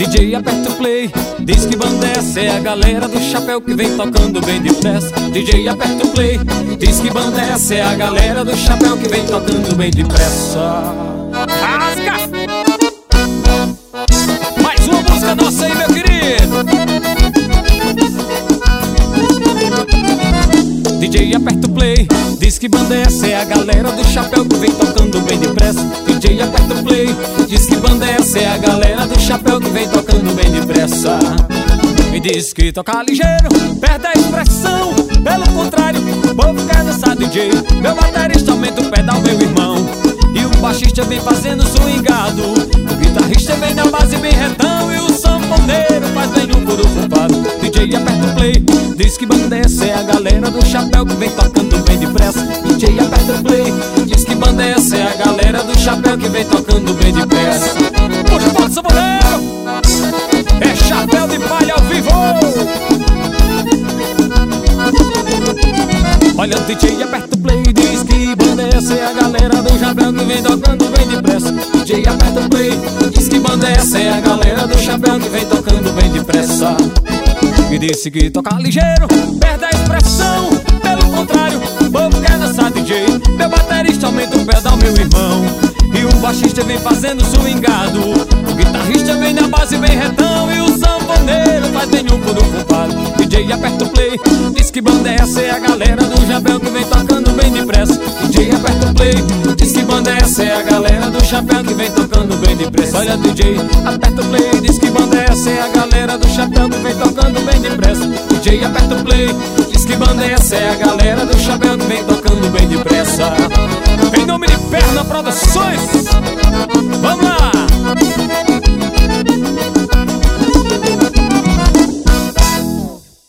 DJ aperta o play, diz que banda é essa? É a galera do chapéu que vem tocando bem depressa. DJ aperta o play, diz que banda é essa? É a galera do chapéu que vem tocando bem depressa. Rasga! Mais uma música nossa aí, meu querido. DJ aperta o play, diz que banda é essa? É a galera do chapéu que vem tocando bem depressa. DJ aperta o play, diz que banda é essa? É a galera do chapéu que vem tocando bem depressa. E diz que toca ligeiro, perde a expressão. Pelo contrário, o povo quer dançar DJ. Meu baterista aumenta o pedal, meu irmão, e o baixista vem fazendo swingado. O guitarrista vem na base bem retão, e o sanfoneiro faz bem um curupado. DJ aperta o play, diz que banda é essa? É a galera do chapéu que vem tocando bem depressa. DJ aperta o play, diz que banda é essa? É a galera do chapéu que vem tocando bem depressa. Puxa o ponto, sanfoneiro! É chapéu de palha ao vivo! Olha, o DJ aperta o play, diz que banda é essa? É a galera do chapéu que vem tocando bem depressa. DJ aperta o play, diz que banda é essa? É a galera do chapéu que vem tocando bem depressa. E disse que toca ligeiro, perde a expressão. Pelo contrário, o povo quer dançar DJ. Meu baterista aumenta o pedal, meu irmão, e o baixista vem fazendo swingado. O guitarrista vem na base bem retão, e o sanfoneiro faz bem um curupado. DJ aperta o play, diz que banda é essa? É a galera do chapéu que vem tocando bem depressa. DJ aperta o play, diz que banda é essa? É a galera do chapéu que vem tocando bem depressa. Olha, DJ aperta o play, diz que banda é essa? É a galera do chapéu que vem tocando bem depressa. DJ aperta o play, diz que banda é essa? É a galera do chapéu que vem tocando bem depressa. Em nome de Perna Produções,